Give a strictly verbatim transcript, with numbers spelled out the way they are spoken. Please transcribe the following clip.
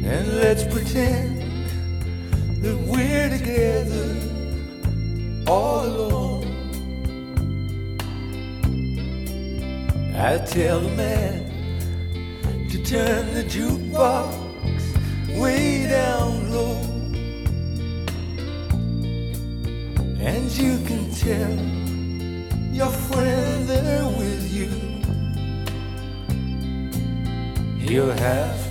And let's pretend that we're together all alone. I tell the man to turn the jukebox way down low, and you can tell your friend there with you, he'll have